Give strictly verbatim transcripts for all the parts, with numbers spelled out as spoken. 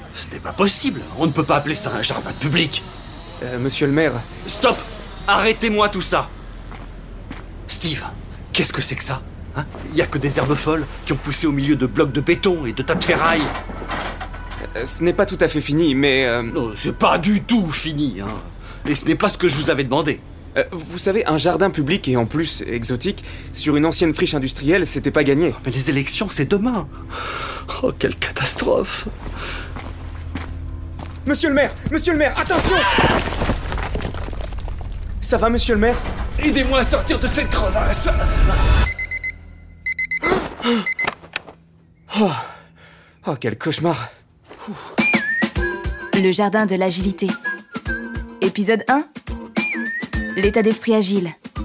Ce n'est pas possible. On ne peut pas appeler ça un jardin public. Euh, monsieur le maire... Stop! Arrêtez-moi tout ça! Steve, qu'est-ce que c'est que ça? Hein? Il n'y a que des herbes folles qui ont poussé au milieu de blocs de béton et de tas de ferraille. Euh, ce n'est pas tout à fait fini, mais... Euh... Non, c'est pas du tout fini, hein. Et ce n'est pas ce que je vous avais demandé. Euh, vous savez, un jardin public et en plus exotique, sur une ancienne friche industrielle, c'était pas gagné. Mais les élections, c'est demain. Oh, quelle catastrophe! Monsieur le maire! Monsieur le maire, attention! Ça va, monsieur le maire? Aidez-moi à sortir de cette crevasse! Oh, oh quel cauchemar! Le jardin de l'agilité. Épisode un. L'état d'esprit agile.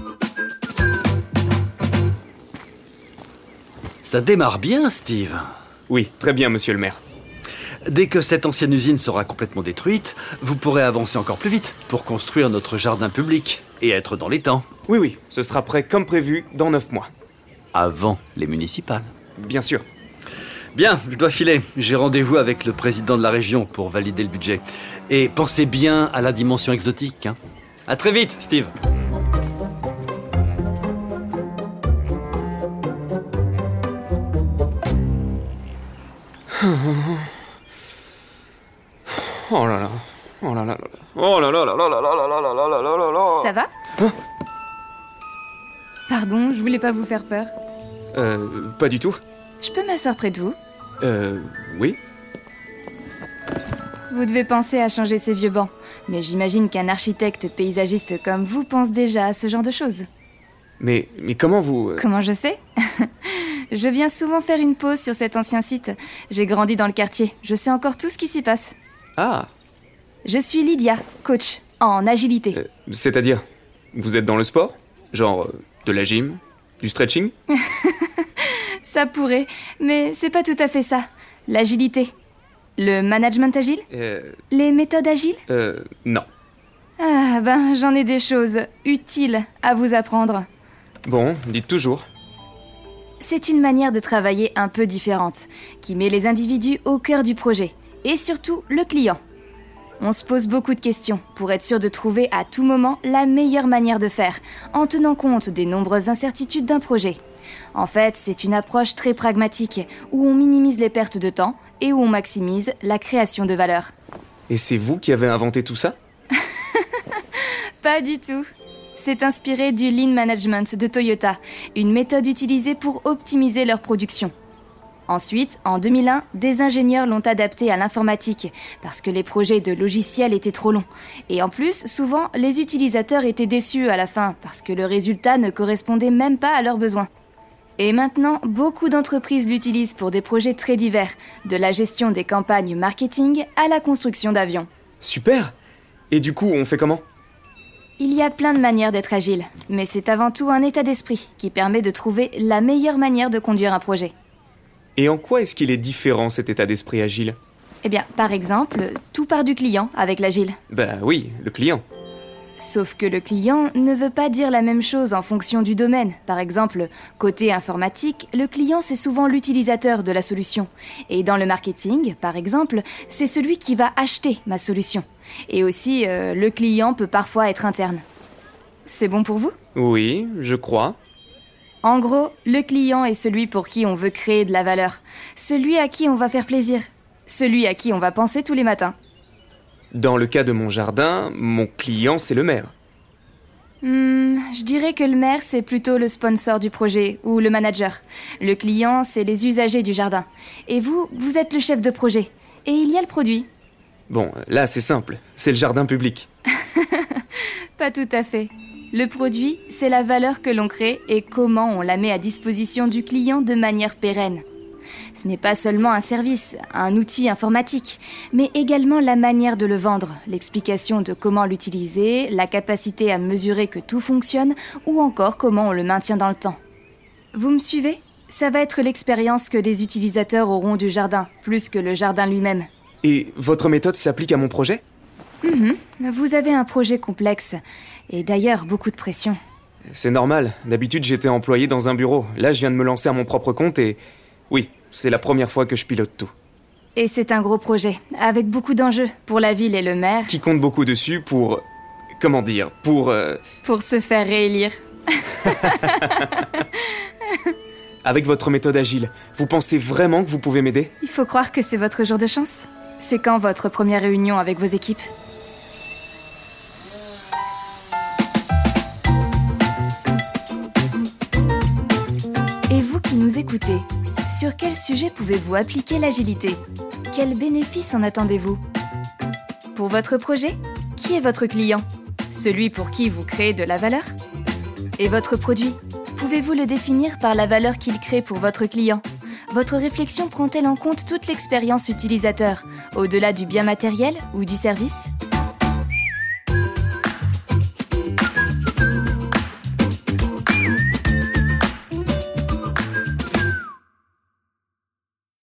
Ça démarre bien, Steve. Oui, très bien, monsieur le maire. Dès que cette ancienne usine sera complètement détruite, vous pourrez avancer encore plus vite pour construire notre jardin public et être dans les temps. Oui, oui, ce sera prêt comme prévu dans neuf mois. Avant les municipales. Bien sûr. Bien, je dois filer. J'ai rendez-vous avec le président de la région pour valider le budget. Et pensez bien à la dimension exotique. Hein. À très vite, Steve. Oh là là, oh là là là, oh là là là là là là là là là là là là là. Ça va? Hein? Pardon, je voulais pas vous faire peur. Euh, pas du tout. Je peux m'asseoir près de vous? Euh, oui. Vous devez penser à changer ces vieux bancs. Mais j'imagine qu'un architecte paysagiste comme vous pense déjà à ce genre de choses. Mais, mais comment vous... euh, Comment je sais? Je viens souvent faire une pause sur cet ancien site. J'ai grandi dans le quartier. Je sais encore tout ce qui s'y passe. Ah, Je suis Lydia, coach en agilité. euh, c'est-à-dire, vous êtes dans le sport? Genre, euh, de la gym? Du stretching? Ça pourrait, mais c'est pas tout à fait ça. L'agilité. Le management agile? Euh, Les méthodes agiles? euh, non. Ah ben, j'en ai des choses utiles à vous apprendre. Bon, dites toujours. C'est une manière de travailler un peu différente, qui met les individus au cœur du projet, et surtout le client. On se pose beaucoup de questions pour être sûr de trouver à tout moment la meilleure manière de faire, en tenant compte des nombreuses incertitudes d'un projet. En fait, c'est une approche très pragmatique, où on minimise les pertes de temps et où on maximise la création de valeur. Et c'est vous qui avez inventé tout ça? Pas du tout. C'est inspiré du Lean Management de Toyota, une méthode utilisée pour optimiser leur production. Ensuite, en deux mille un, des ingénieurs l'ont adapté à l'informatique, parce que les projets de logiciels étaient trop longs. Et en plus, souvent, les utilisateurs étaient déçus à la fin, parce que le résultat ne correspondait même pas à leurs besoins. Et maintenant, beaucoup d'entreprises l'utilisent pour des projets très divers, de la gestion des campagnes marketing à la construction d'avions. Super! Et du coup, on fait comment? Il y a plein de manières d'être agile, mais c'est avant tout un état d'esprit qui permet de trouver la meilleure manière de conduire un projet. Et en quoi est-ce qu'il est différent, cet état d'esprit agile? Eh bien, par exemple, tout part du client avec l'agile. Bah oui, le client. Sauf que le client ne veut pas dire la même chose en fonction du domaine. Par exemple, côté informatique, le client c'est souvent l'utilisateur de la solution. Et dans le marketing, par exemple, c'est celui qui va acheter ma solution. Et aussi, euh, le client peut parfois être interne. C'est bon pour vous ? Oui, je crois. En gros, le client est celui pour qui on veut créer de la valeur. Celui à qui on va faire plaisir. Celui à qui on va penser tous les matins. Dans le cas de mon jardin, mon client, c'est le maire. Hmm, je dirais que le maire, c'est plutôt le sponsor du projet ou le manager. Le client, c'est les usagers du jardin. Et vous, vous êtes le chef de projet. Et il y a le produit. Bon, là, c'est simple. C'est le jardin public. Pas tout à fait. Le produit, c'est la valeur que l'on crée et comment on la met à disposition du client de manière pérenne. Ce n'est pas seulement un service, un outil informatique, mais également la manière de le vendre, l'explication de comment l'utiliser, la capacité à mesurer que tout fonctionne ou encore comment on le maintient dans le temps. Vous me suivez ? Ça va être l'expérience que les utilisateurs auront du jardin, plus que le jardin lui-même. Et votre méthode s'applique à mon projet ? Mmh, vous avez un projet complexe, et d'ailleurs beaucoup de pression. C'est normal, d'habitude j'étais employé dans un bureau. Là je viens de me lancer à mon propre compte et... Oui, c'est la première fois que je pilote tout. Et c'est un gros projet, avec beaucoup d'enjeux pour la ville et le maire. Qui compte beaucoup dessus pour... Comment dire, pour... euh, Pour se faire réélire. Avec votre méthode agile, vous pensez vraiment que vous pouvez m'aider? Il faut croire que c'est votre jour de chance. C'est quand votre première réunion avec vos équipes? Et vous qui nous écoutez, sur quel sujet pouvez-vous appliquer l'agilité? Quels bénéfices en attendez-vous? Pour votre projet, qui est votre client? Celui pour qui vous créez de la valeur? Et votre produit, pouvez-vous le définir par la valeur qu'il crée pour votre client? Votre réflexion prend-elle en compte toute l'expérience utilisateur, au-delà du bien matériel ou du service?